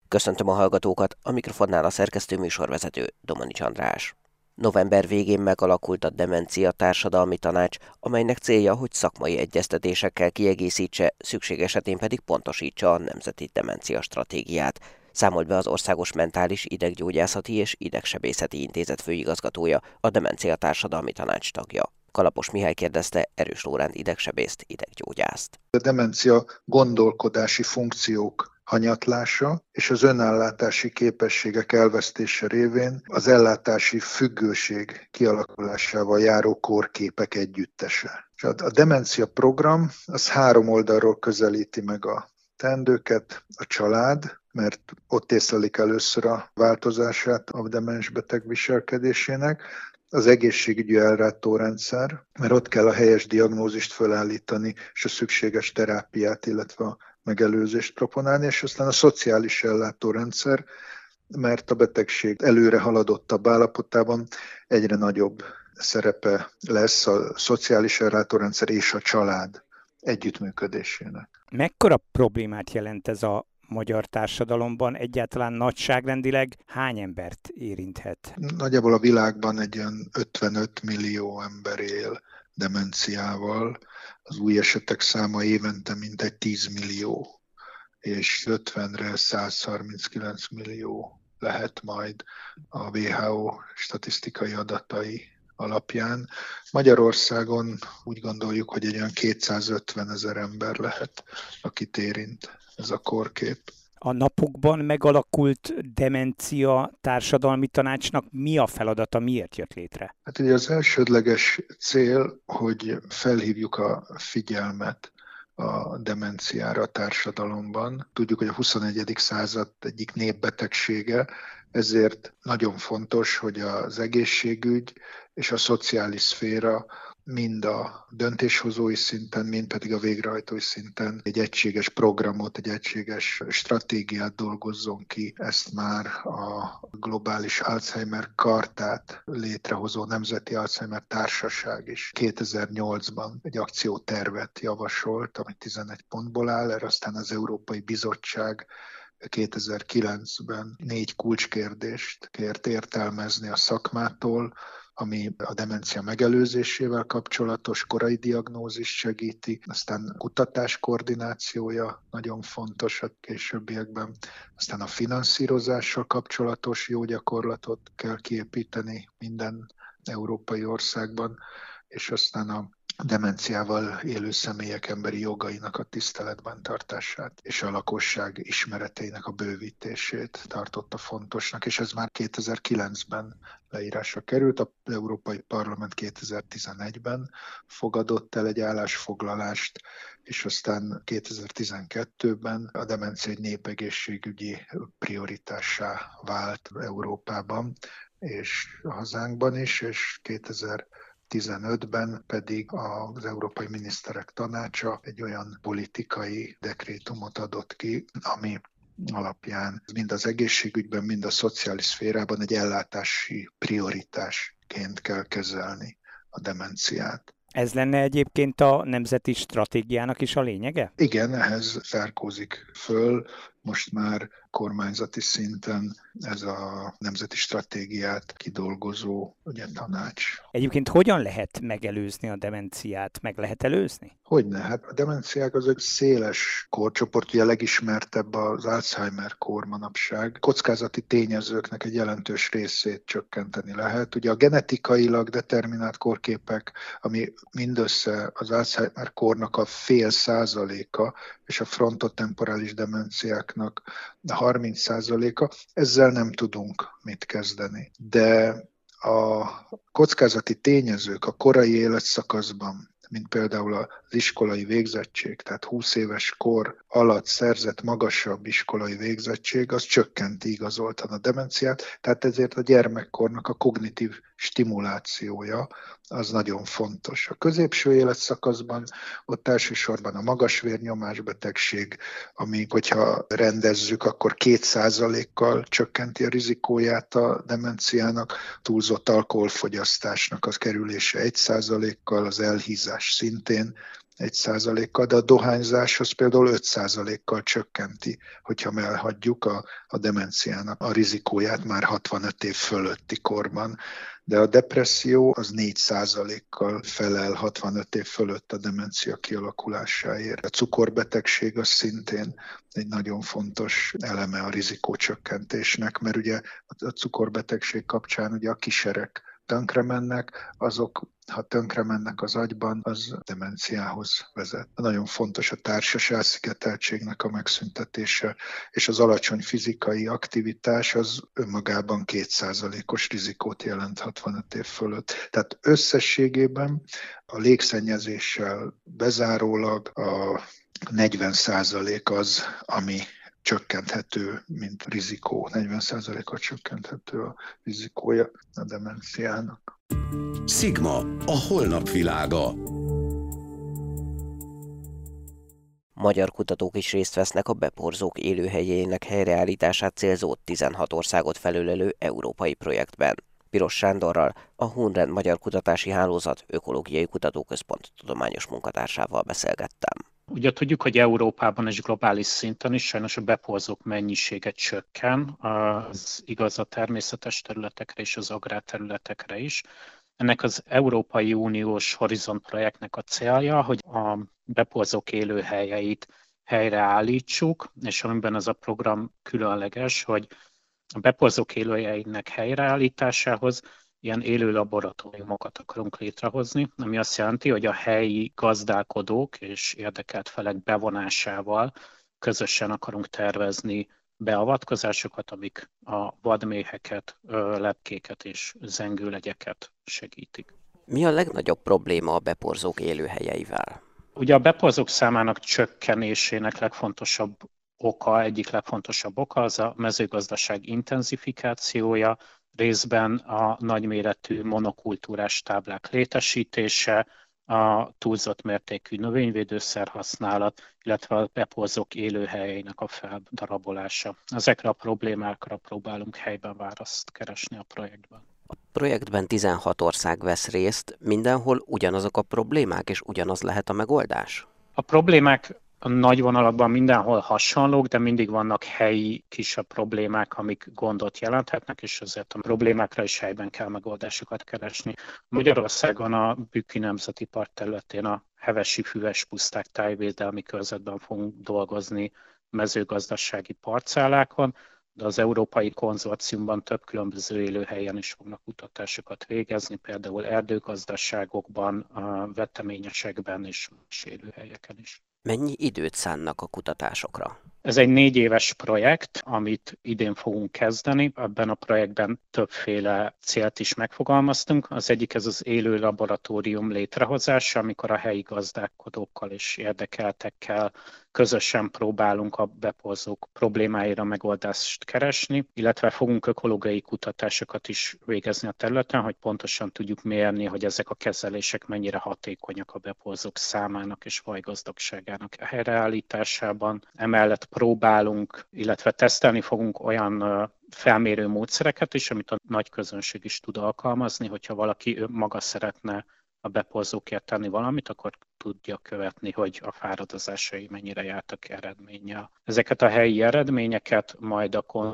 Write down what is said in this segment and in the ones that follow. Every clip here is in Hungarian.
Köszöntöm a hallgatókat, a mikrofonnál a szerkesztő műsorvezető Domanics András. November végén megalakult a Demencia Társadalmi Tanács, amelynek célja, hogy szakmai egyeztetésekkel kiegészítse, szükség esetén pedig pontosítsa a Nemzeti Demencia Stratégiát. Számolt be az Országos Mentális Ideggyógyászati és Idegsebészeti Intézet főigazgatója, a Demencia Társadalmi Tanács tagja. Kalapos Mihály kérdezte Erős Lóránt idegsebészt, ideggyógyászt. A demencia gondolkodási funkciók hanyatlása és az önellátási képességek elvesztése révén az ellátási függőség kialakulásával járó kórképek együttese. A demencia program az 3 oldalról közelíti meg a teendőket: a család, mert ott észlelik először a változását a demens beteg viselkedésének, az egészségügyi ellátórendszer, mert ott kell a helyes diagnózist felállítani, és a szükséges terápiát, illetve a megelőzést proponálni, és aztán a szociális ellátórendszer, mert a betegség előre haladottabb állapotában egyre nagyobb szerepe lesz a szociális ellátórendszer és a család együttműködésének. Mekkora problémát jelent ez a magyar társadalomban? Egyáltalán nagyságrendileg hány embert érinthet? Nagyjából a világban egy olyan 55 millió ember él demenciával. Az új esetek száma évente mintegy 10 millió, és 50-re 139 millió lehet majd a WHO statisztikai adatai alapján. Magyarországon úgy gondoljuk, hogy egy olyan 250 000 ember lehet, akit érint ez a kórkép. A napokban megalakult Demencia Társadalmi Tanácsnak mi a feladata, miért jött létre? Hát ugye az elsődleges cél, hogy felhívjuk a figyelmet a demenciára a társadalomban. Tudjuk, hogy a 21. század egyik népbetegsége, ezért nagyon fontos, hogy az egészségügy és a szociális szféra mind a döntéshozói szinten, mind pedig a végrehajtói szinten egy egységes programot, egy egységes stratégiát dolgozzon ki. Ezt már a globális Alzheimer kartát létrehozó Nemzeti Alzheimer Társaság is 2008-ban egy akciótervet javasolt, ami 11 pontból áll, erre aztán az Európai Bizottság 2009-ben 4 kulcskérdést kért értelmezni a szakmától, ami a demencia megelőzésével kapcsolatos korai diagnózist segíti, aztán kutatás koordinációja nagyon fontos a későbbiekben, aztán a finanszírozással kapcsolatos jó gyakorlatot kell kiépíteni minden európai országban, és aztán a demenciával élő személyek emberi jogainak a tiszteletben tartását és a lakosság ismereteinek a bővítését tartotta fontosnak, és ez már 2009-ben leírásra került. Az Európai Parlament 2011-ben fogadott el egy állásfoglalást, és aztán 2012-ben a demencia egy népegészségügyi prioritássá vált Európában és a hazánkban is, és 2015-ben pedig az Európai Miniszterek Tanácsa egy olyan politikai dekrétumot adott ki, ami alapján mind az egészségügyben, mind a szociális szférában egy ellátási prioritásként kell kezelni a demenciát. Ez lenne egyébként a nemzeti stratégiának is a lényege? Igen, ehhez zárkózik föl most már kormányzati szinten ez a nemzeti stratégiát kidolgozó tanács. Egyébként hogyan lehet megelőzni a demenciát? Meg lehet előzni? Hogyne, hát a demenciák az egy széles korcsoport, ugye a legismertebb az Alzheimer-kór manapság. Kockázati tényezőknek egy jelentős részét csökkenteni lehet. Ugye a genetikailag determinált kórképek, ami mindössze az Alzheimer-kórnak a 0,5%, és a frontotemporális demenciáknak a 30%, ezzel nem tudunk mit kezdeni. De a kockázati tényezők a korai életszakaszban, mint például az iskolai végzettség, tehát 20 éves kor alatt szerzett magasabb iskolai végzettség, az csökkenti igazoltan a demenciát, tehát ezért a gyermekkornak a kognitív stimulációja az nagyon fontos. A középső életszakaszban ott elsősorban a magas vérnyomásbetegség, ami, hogyha rendezzük, akkor 2%-kal csökkenti a rizikóját a demenciának, túlzott alkoholfogyasztásnak az kerülése 1%-kal, az elhízás szintén 1%-kal, de a dohányzás az például 5%-kal csökkenti, hogyha elhagyjuk a demenciának a rizikóját már 65 év fölötti korban. De a depresszió az 4%-kal felel 65 év fölött a demencia kialakulásáért. A cukorbetegség az szintén egy nagyon fontos eleme a rizikócsökkentésnek, mert ugye a cukorbetegség kapcsán ugye a kíserek tönkre mennek, azok, ha tönkre mennek az agyban, az demenciához vezet. Nagyon fontos a társas elszigeteltségnek a megszüntetése, és az alacsony fizikai aktivitás az önmagában 2%-os rizikót jelent 65 év fölött. Tehát összességében a légszennyezéssel bezárólag a 40% az, ami csökkenthető, mint rizikó. 40%-kal csökkenthető a rizikója a demenciának. Sigma, a holnap világa. Magyar kutatók is részt vesznek a beporzók élőhelyének helyreállítását célzó 16 országot felölelő európai projektben. Piros Sándorral, a Hunrend Magyar Kutatási Hálózat Ökológiai Kutatóközpont tudományos munkatársával beszélgettem. Ugye tudjuk, hogy Európában és globális szinten is sajnos a beporzók mennyisége csökken, az igaz a természetes területekre és az agrárterületekre is. Ennek az Európai Uniós Horizont projektnek a célja, hogy a beporzók élőhelyeit helyreállítsuk, és amiben ez a program különleges, hogy a beporzók élőhelyeinek helyreállításához ilyen élő laboratóriumokat akarunk létrehozni, ami azt jelenti, hogy a helyi gazdálkodók és érdekelt felek bevonásával közösen akarunk tervezni beavatkozásokat, amik a vadméheket, lepkéket és zengőlegyeket segítik. Mi a legnagyobb probléma a beporzók élőhelyeivel? Ugye a beporzók számának csökkenésének egyik legfontosabb oka az a mezőgazdaság intenzifikációja, részben a nagyméretű monokultúrás táblák létesítése, a túlzott mértékű növényvédőszer használat, illetve a beporzók élőhelyeinek a feldarabolása. Ezekre a problémákra próbálunk helyben választ keresni a projektben. A projektben 16 ország vesz részt, mindenhol ugyanazok a problémák, és ugyanaz lehet a megoldás? A problémák a nagy vonalakban mindenhol hasonlók, de mindig vannak helyi kisebb problémák, amik gondot jelenthetnek, és ezért a problémákra is helyben kell megoldásokat keresni. Magyarországon a Bükki Nemzeti Park területén a hevesi füves puszták tájvédelmi körzetben fogunk dolgozni mezőgazdasági parcellákon, de az Európai Konzorciumban több különböző élőhelyen is fognak kutatásokat végezni, például erdőgazdaságokban, veteményesekben és más élőhelyeken is. Mennyi időt szánnak a kutatásokra? Ez egy 4 éves projekt, amit idén fogunk kezdeni. Ebben a projektben többféle célt is megfogalmaztunk. Az egyik ez az élő laboratórium létrehozása, amikor a helyi gazdálkodókkal és érdekeltekkel közösen próbálunk a beporzók problémáira megoldást keresni, illetve fogunk ökológiai kutatásokat is végezni a területen, hogy pontosan tudjuk mérni, hogy ezek a kezelések mennyire hatékonyak a beporzók számának és fajgazdagságának helyreállításában. Emellett próbálunk, illetve tesztelni fogunk olyan felmérő módszereket is, amit a nagy közönség is tud alkalmazni, hogyha valaki maga szeretne a beporzókért tenni valamit, akkor tudja követni, hogy a fáradozásai mennyire jártak eredménnyel. Ezeket a helyi eredményeket majd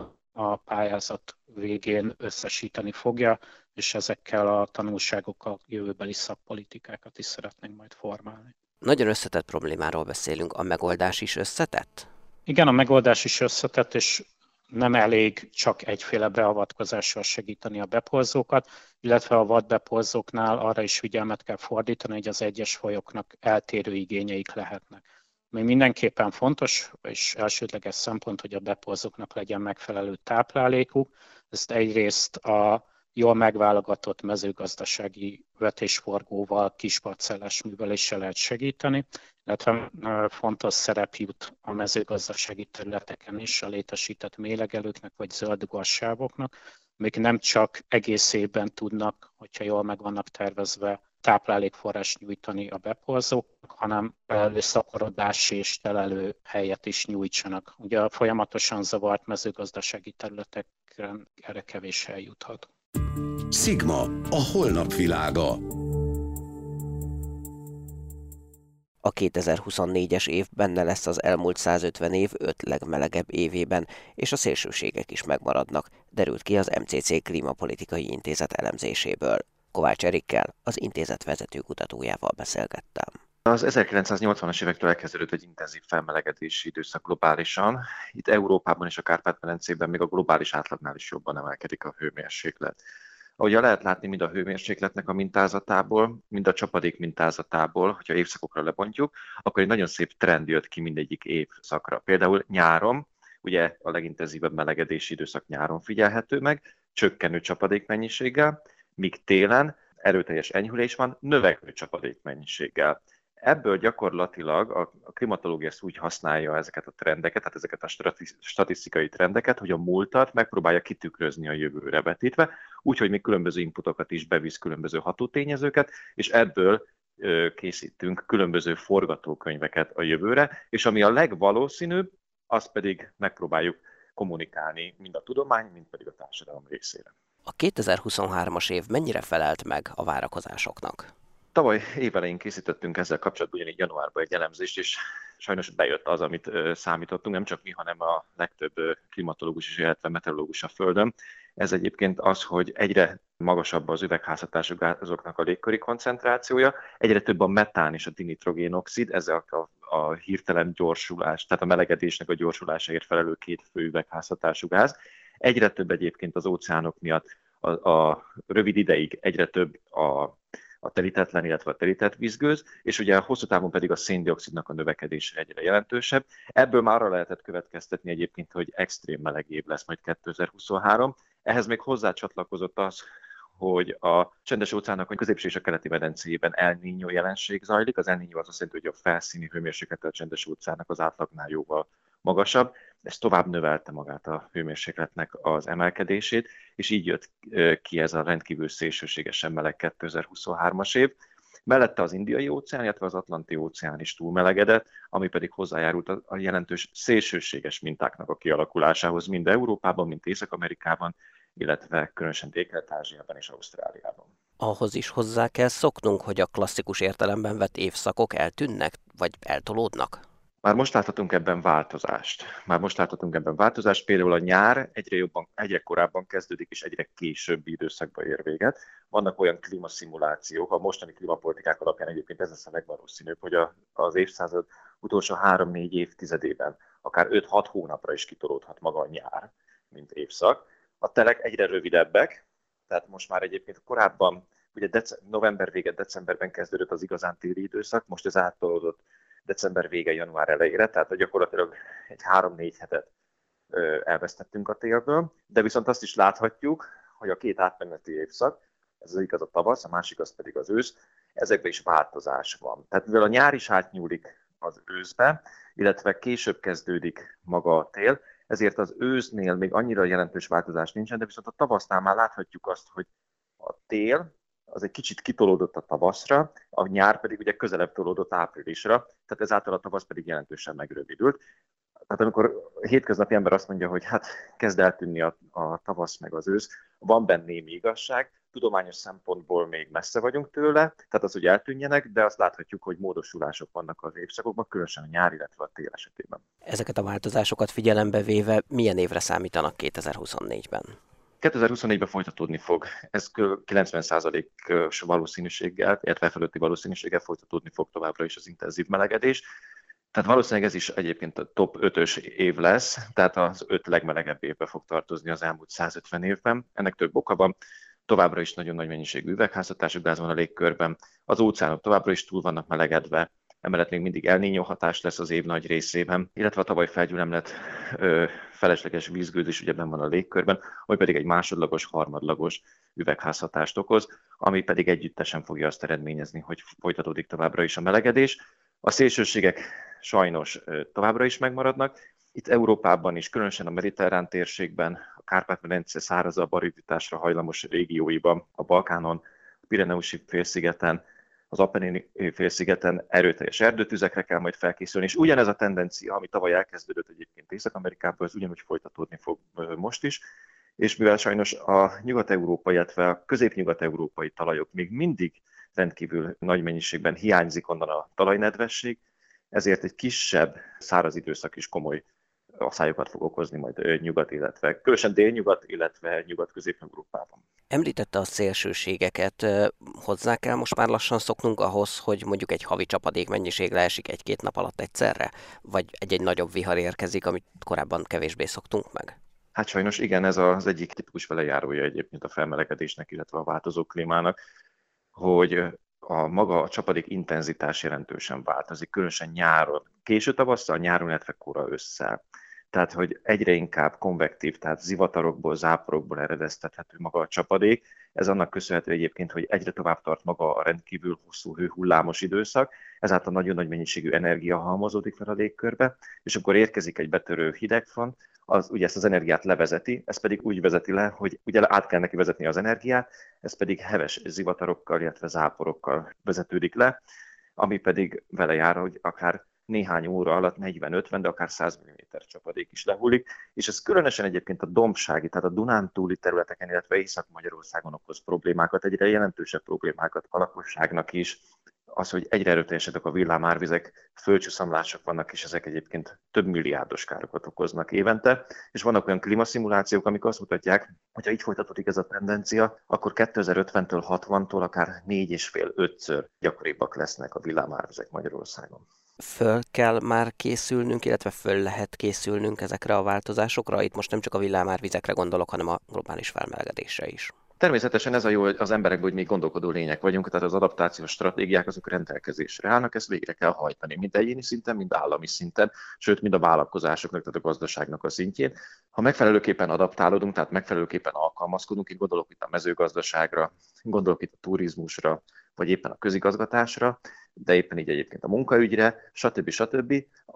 a pályázat végén összesíteni fogja, és ezekkel a tanulságokkal jövőbeli szakpolitikákat is szeretnénk majd formálni. Nagyon összetett problémáról beszélünk, a megoldás is összetett? Igen, a megoldás is összetett, és nem elég csak egyféle beavatkozással segíteni a beporzókat, illetve a vadbeporzóknál arra is figyelmet kell fordítani, hogy az egyes fajoknak eltérő igényeik lehetnek. Ami mindenképpen fontos, és elsődleges szempont, hogy a beporzóknak legyen megfelelő táplálékuk. Ezt egyrészt a jól megválogatott mezőgazdasági vetésforgóval, kisparcellás műveléssel lehet segíteni, illetve fontos szerep jut a mezőgazdasági területeken is a létesített mélegelőknek vagy zöldugaszsávoknak, amik nem csak egész évben tudnak, hogyha jól meg vannak tervezve, táplálékforrás nyújtani a beporzóknak, hanem szaporodás és telelő helyet is nyújtsanak. Ugye a folyamatosan zavart mezőgazdasági területeken erre kevés hely juthat. Sigma, a holnap világa. A 2024-es év benne lesz az elmúlt 150 év 5 legmelegebb évében, és a szélsőségek is megmaradnak, derült ki az MCC Klímapolitikai Intézet elemzéséből. Kovács Erikkel, az intézet vezető kutatójával beszélgettem. Az 1980-as évektől elkezdődött egy intenzív felmelegedési időszak globálisan. Itt Európában és a Kárpát-medencében még a globális átlagnál is jobban emelkedik a hőmérséklet. Ahogy lehet látni, mind a hőmérsékletnek a mintázatából, mind a csapadék mintázatából, hogyha évszakokra lebontjuk, akkor egy nagyon szép trend jött ki mindegyik évszakra. Például nyáron, ugye a legintenzívebb melegedési időszak nyáron figyelhető meg, csökkenő csapadékmennyiséggel, míg télen erőteljes enyhülés van, növekvő csapadékmennyiséggel. Ebből gyakorlatilag a klimatológia ezt úgy használja ezeket a trendeket, tehát ezeket a statisztikai trendeket, hogy a múltat megpróbálja kitükrözni a jövőre vetítve, úgyhogy még különböző inputokat is bevisz, különböző hatótényezőket, és ebből készítünk különböző forgatókönyveket a jövőre, és ami a legvalószínűbb, azt pedig megpróbáljuk kommunikálni mind a tudomány, mind pedig a társadalom részére. A 2023-as év mennyire felelt meg a várakozásoknak? Tavaly évelején készítettünk ezzel kapcsolatban ugyanígy januárban egy elemzést, és sajnos bejött az, amit számítottunk, nem csak mi, hanem a legtöbb klimatológus is, illetve meteorológus a Földön. Ez egyébként az, hogy egyre magasabb az üvegházhatású gázoknak a légköri koncentrációja, egyre több a metán és a dinitrogénoxid, ezek a hirtelen gyorsulás, tehát a melegedésnek a gyorsulásáért felelő két fő üvegházhatású gáz. Egyre több egyébként az óceánok miatt a rövid ideig egyre több a telítetlen, illetve a telített vízgőz, és ugye hosszú távon pedig a széndioxidnak a növekedése egyre jelentősebb. Ebből már arra lehetett következtetni egyébként, hogy extrém meleg év lesz majd 2023. Ehhez még hozzácsatlakozott az, hogy a Csendes-óceánnak a középső és a keleti medencéjében El Niño jelenség zajlik. Az El Niño az azt jelenti, hogy a felszíni hőmérséklete a Csendes-óceánnak az átlagnál jóval magasabb. Ez tovább növelte magát a hőmérsékletnek az emelkedését, és így jött ki ez a rendkívül szélsőségesen meleg 2023-as év. Mellette az Indiai-óceán, illetve az Atlanti-óceán is túlmelegedett, ami pedig hozzájárult a jelentős szélsőséges mintáknak a kialakulásához, mind Európában, mind Észak-Amerikában, illetve különösen Dél-Kelet-Ázsiában és Ausztráliában. Ahhoz is hozzá kell szoknunk, hogy a klasszikus értelemben vett évszakok eltűnnek, vagy eltolódnak? Már most láthatunk ebben változást. Például a nyár egyre korábban kezdődik, és egyre későbbi időszakban ér véget. Vannak olyan klímaszimulációk, a mostani klímapolitikák alapján egyébként ez lesz a legvalószínűbb, hogy az évszázad utolsó 3-4 évtizedében akár 5-6 hónapra is kitolódhat maga a nyár, mint évszak. A telek egyre rövidebbek, tehát most már egyébként korábban, ugye november vége, decemberben kezdődött az igazán téli időszak, most ez áttolódott december vége, január elejére, tehát gyakorlatilag egy 3-4 hetet elvesztettünk a télből, de viszont azt is láthatjuk, hogy a két átmeneti évszak, ez az igaz a tavasz, a másik az pedig az ősz, ezekben is változás van. Tehát mivel a nyár is átnyúlik az őszbe, illetve később kezdődik maga a tél, ezért az ősznél még annyira jelentős változás nincsen, de viszont a tavasznál már láthatjuk azt, hogy a tél az egy kicsit kitolódott a tavaszra, a nyár pedig ugye közelebb tolódott áprilisra, tehát ezáltal a tavasz pedig jelentősen megrövidült. Tehát amikor a hétköznapi ember azt mondja, hogy hát kezd eltűnni a tavasz meg az ősz, van benne némi igazság, tudományos szempontból még messze vagyunk tőle, tehát az, hogy eltűnjenek, de azt láthatjuk, hogy módosulások vannak az évszakokban, különösen a nyár, illetve a tél esetében. Ezeket a változásokat figyelembe véve milyen évre számítanak 2024-ben? 2024-ben folytatódni fog. Ez 90%-os valószínűséggel, illetve fölötti valószínűséggel folytatódni fog továbbra is az intenzív melegedés. Tehát valószínűleg ez is egyébként a top 5-ös év lesz, tehát az 5 legmelegebb évbe fog tartozni az elmúlt 150 évben. Ennek több oka van. Továbbra is nagyon nagy mennyiségű üvegházhatású gáz van a légkörben, az óceánok továbbra is túl vannak melegedve, emellett még mindig El Niño hatás lesz az év nagy részében, illetve a tavaly felgyülemlett felesleges vízgőz is ugye benn van a légkörben, ami pedig egy másodlagos, harmadlagos üvegházhatást okoz, ami pedig együttesen fogja azt eredményezni, hogy folytatódik továbbra is a melegedés. A szélsőségek sajnos továbbra is megmaradnak. Itt Európában is, különösen a mediterrán térségben, a Kárpát-medence szárazabb ariditásra hajlamos régióiban, a Balkánon, a Pireneusi félszigeten, az Apennini félszigeten erőteljes erdőtüzekre kell majd felkészülni, és ugyanez a tendencia, ami tavaly elkezdődött egyébként Észak-Amerikában, ez ugyanúgy folytatódni fog most is, és mivel sajnos a nyugat-európai, illetve a közép-nyugat-európai talajok még mindig rendkívül nagy mennyiségben hiányzik onnan a talajnedvesség, ezért egy kisebb száraz időszak is komoly aszályokat fog okozni majd nyugat, illetve különösen délnyugat, illetve nyugat-közép-európában. Említette a szélsőségeket, hozzá kell most már lassan szoknunk ahhoz, hogy mondjuk egy havi csapadék mennyiség leesik egy-két nap alatt egyszerre? Vagy egy nagyobb vihar érkezik, amit korábban kevésbé szoktunk meg? Hát sajnos igen, ez az egyik tipikus velejárója egyébként a felmelegedésnek, illetve a változó klímának, hogy a csapadék intenzitás jelentősen változik, különösen nyáron, késő tavasszal, nyáron, illetve kora ősszel. Tehát, hogy egyre inkább konvektív, tehát zivatarokból, záporokból eredeztethető maga a csapadék. Ez annak köszönhető egyébként, hogy egyre tovább tart maga a rendkívül hosszú hőhullámos időszak, ezáltal nagyon nagy mennyiségű energia halmozódik fel a légkörbe, és akkor érkezik egy betörő hidegfront, az ugye ezt az energiát levezeti, ez pedig úgy vezeti le, hogy ugye át kell neki vezetni az energiát, ez pedig heves zivatarokkal, illetve záporokkal vezetődik le, ami pedig vele jár, hogy akár néhány óra alatt 40-50, de akár 100 mm csapadék is lehullik, és ez különösen egyébként a dombsági, tehát a Dunántúli területeken, illetve Észak-Magyarországon okoz problémákat, egyre jelentősebb problémákat a lakosságnak is, az, hogy egyre erőteljesebbek a villámárvizek, földcsúszamlások vannak, és ezek egyébként több milliárdos károkat okoznak évente, és vannak olyan klímaszimulációk, amik azt mutatják, hogy ha így folytatódik ez a tendencia, akkor 2050-től 60-tól akár 4,5-5-ször gyakoribbak lesznek a villámárvizek Magyarországon. Föl kell már készülnünk, illetve föl lehet készülnünk ezekre a változásokra? Itt most nem csak a villámárvizekre gondolok, hanem a globális felmelegedésre is. Természetesen ez a jó az emberekből, hogy még gondolkodó lények vagyunk, tehát az adaptációs stratégiák azok rendelkezésre állnak, ezt végre kell hajtani, mind egyéni szinten, mind állami szinten, sőt, mind a vállalkozásoknak, tehát a gazdaságnak a szintjén. Ha megfelelőképpen adaptálódunk, tehát megfelelőképpen alkalmazkodunk, én gondolok itt a mezőgazdaságra, gondolok itt a turizmusra, vagy éppen a közigazgatásra, de éppen így egyébként a munkaügyre, stb.,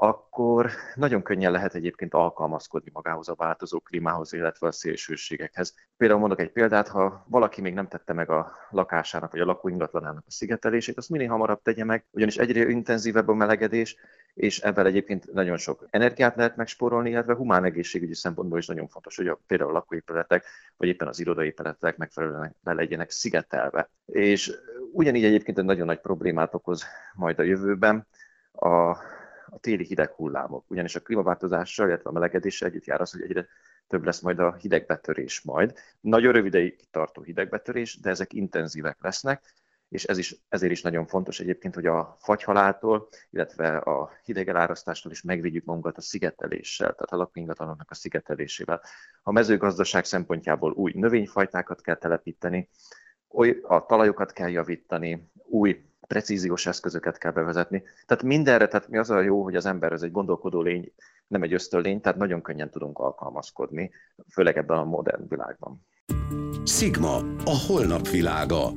akkor nagyon könnyen lehet egyébként alkalmazkodni magához a változó klímához, illetve a szélsőségekhez. Például mondok egy példát, ha valaki még nem tette meg a lakásának vagy a lakóingatlanának a szigetelését, azt minél hamarabb tegye meg, ugyanis egyre intenzívebb a melegedés, és ebben egyébként nagyon sok energiát lehet megspórolni, illetve humán egészségügyi szempontból is nagyon fontos, hogy például a lakóépületek, vagy éppen az irodaépületek megfelelően le legyenek szigetelve. És ugyanígy egyébként egy nagyon nagy problémát okoz majd a jövőben a téli hideghullámok, ugyanis a klímaváltozással, illetve a melegedéssel együtt jár az, hogy egyre több lesz majd a hidegbetörés majd. Nagyon rövid ideig tartó hidegbetörés, de ezek intenzívek lesznek, és ezért is nagyon fontos egyébként, hogy a fagyhaláltól, illetve a hidegelárasztástól is megvédjük magunkat a szigeteléssel, tehát a lakóingatlanoknak a szigetelésével. A mezőgazdaság szempontjából új növényfajtákat kell telepíteni, a talajokat kell javítani, új precíziós eszközöket kell bevezetni. Tehát mindenre, tehát mi az a jó, hogy az ember ez egy gondolkodó lény, nem egy ösztönlény, tehát nagyon könnyen tudunk alkalmazkodni, főleg ebben a modern világban. Sigma, a holnap világa.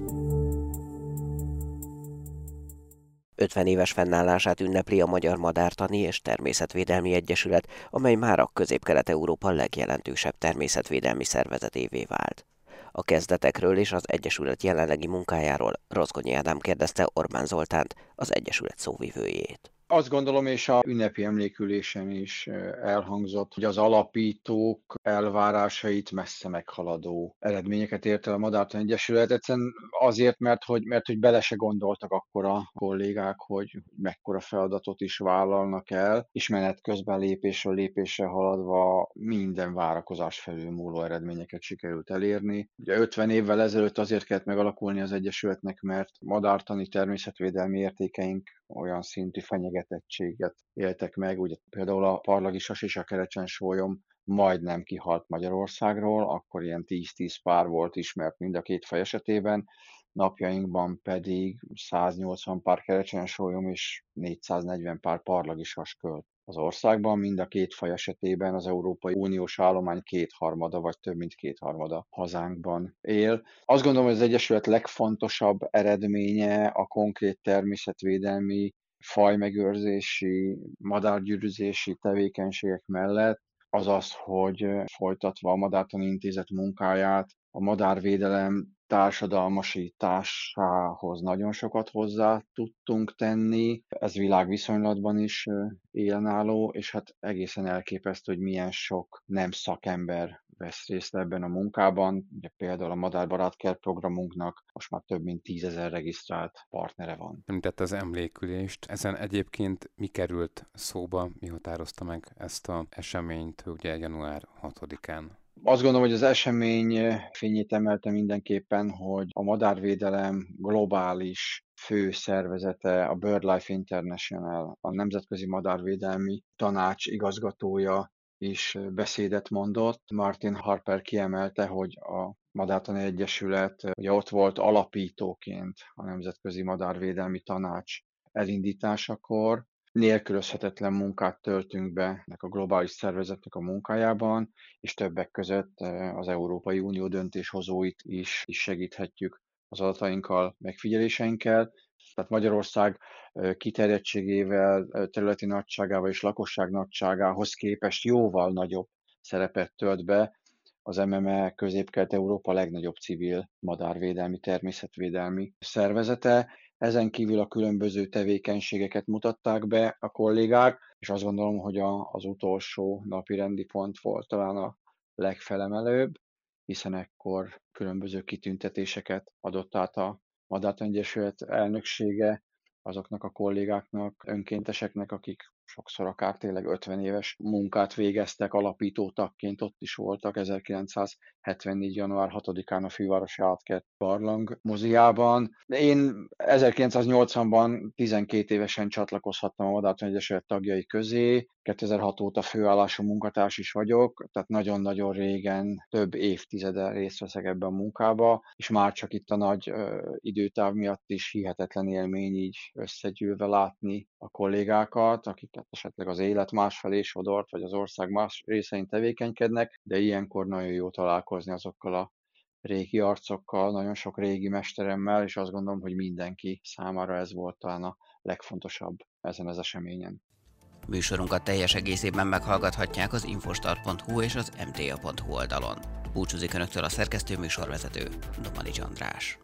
50 éves fennállását ünnepli a Magyar Madártani és Természetvédelmi Egyesület, amely mára Közép-Kelet-Európa legjelentősebb természetvédelmi szervezetévé vált. A kezdetekről és az Egyesület jelenlegi munkájáról Rozgonyi Ádám kérdezte Orbán Zoltánt, az Egyesület szóvivőjét. Azt gondolom, és a ünnepi emlékülésen is elhangzott, hogy az alapítók elvárásait messze meghaladó eredményeket ért el a Madártani Egyesület. Egyszerűen azért, mert hogy bele se gondoltak akkor a kollégák, hogy mekkora feladatot is vállalnak el, és menet közben lépésről lépésre haladva minden várakozás felülmúló eredményeket sikerült elérni. Ugye 50 évvel ezelőtt azért kellett megalakulni az Egyesületnek, mert madártani természetvédelmi értékeink olyan szintű fenyegetettséget éltek meg, ugye például a parlagisas és a kerecsensólyom majdnem kihalt Magyarországról, akkor ilyen 10-10 pár volt ismert mind a két faj esetében, napjainkban pedig 180 pár kerecsensólyom és 440 pár parlagisas költ az országban, mind a két faj esetében az Európai Uniós állomány kétharmada, vagy több mint kétharmada hazánkban él. Azt gondolom, hogy az Egyesület legfontosabb eredménye a konkrét természetvédelmi, fajmegőrzési, madárgyűrűzési tevékenységek mellett az az, hogy folytatva a Madártani Intézet munkáját a madárvédelem társadalmasításához nagyon sokat hozzá tudtunk tenni. Ez világviszonylatban is élenálló, és hát egészen elképesztő, hogy milyen sok nem szakember vesz részt ebben a munkában. Ugye például a Madárbarát Kert programunknak most már több mint 10 000 regisztrált partnere van. Említette az emlékülést. Ezen egyébként mi került szóba, mi határozta meg ezt az eseményt, ugye január 6-án? Azt gondolom, hogy az esemény fényét emelte mindenképpen, hogy a madárvédelem globális fő szervezete, a BirdLife International, a Nemzetközi Madárvédelmi Tanács igazgatója is beszédet mondott. Martin Harper kiemelte, hogy a Madártani Egyesület ugye ott volt alapítóként a Nemzetközi Madárvédelmi Tanács elindításakor. Nélkülözhetetlen munkát töltünk be ennek a globális szervezetnek a munkájában, és többek között az Európai Unió döntéshozóit is segíthetjük az adatainkkal, megfigyeléseinkkel. Tehát Magyarország kiterjedtségével, területi nagyságával és lakosság nagyságához képest jóval nagyobb szerepet tölt be az MME Közép-Kelet-Európa legnagyobb civil madárvédelmi, természetvédelmi szervezete. Ezen kívül a különböző tevékenységeket mutatták be a kollégák, és azt gondolom, hogy az utolsó napirendi pont volt talán a legfelemelőbb, hiszen ekkor különböző kitüntetéseket adott át a Madártani Egyesület elnöksége azoknak a kollégáknak, önkénteseknek, akik sokszor akár tényleg 50 éves munkát végeztek, alapító tagként ott is voltak 1974. január 6-án a Fővárosi Átkert Barlang moziában. Én 1980-ban 12 évesen csatlakozhattam a Madártani Egyesület tagjai közé, 2006 óta főállású munkatárs is vagyok, tehát nagyon-nagyon régen, több évtizede részt veszek ebben a munkába, és már csak itt a nagy időtáv miatt is hihetetlen élmény így összegyűlve látni a kollégákat, akiket esetleg az élet másfelé sodort, vagy az ország más részein tevékenykednek, de ilyenkor nagyon jó találkozni azokkal a régi arcokkal, nagyon sok régi mesteremmel, és azt gondolom, hogy mindenki számára ez volt talán a legfontosabb ezen az eseményen. Műsorunkat teljes egészében meghallgathatják az infostart.hu és az mta.hu oldalon. Búcsúzik Önöktől a szerkesztő műsorvezető, Domanics András.